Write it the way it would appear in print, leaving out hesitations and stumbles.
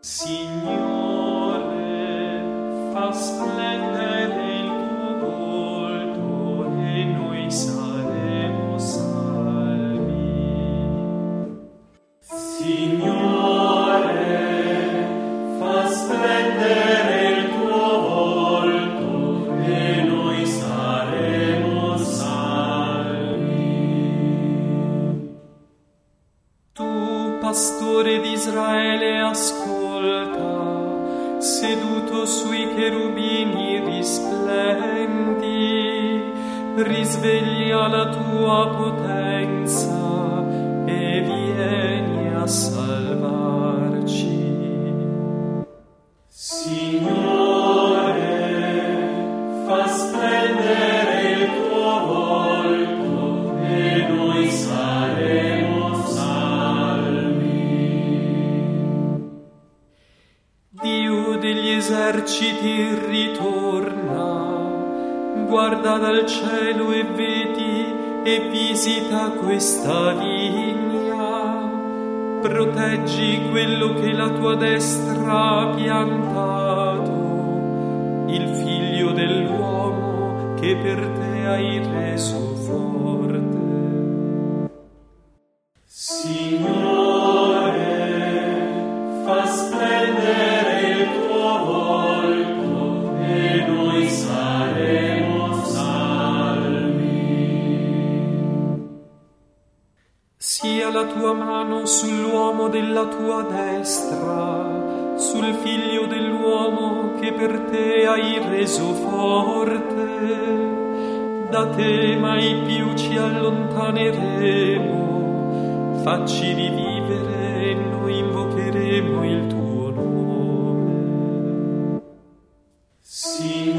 Signore, fa splendere il tuo volto e noi saremo salvi. Signore, fa splendere il tuo volto e noi saremo salvi. Tu, pastore di Israele, ascolta. Seduto sui cherubini risplendi, risveglia la tua potenza e vieni a salvarci. Signore, fa splendere il tuo volto e noi saremo salvi. Dio degli eserciti ritorna, guarda dal cielo e vedi e visita questa vigna, proteggi quello che la tua destra ha piantato, il figlio dell'uomo che per te hai reso forte. Signore, fa splendere il tuo volto e noi saremo salvi. Sia la tua mano sull'uomo della tua destra, sul figlio dell'uomo che per te hai reso forte. Da te mai più ci allontaneremo, facci rivivere e noi invocheremo il tuo nome. Sì.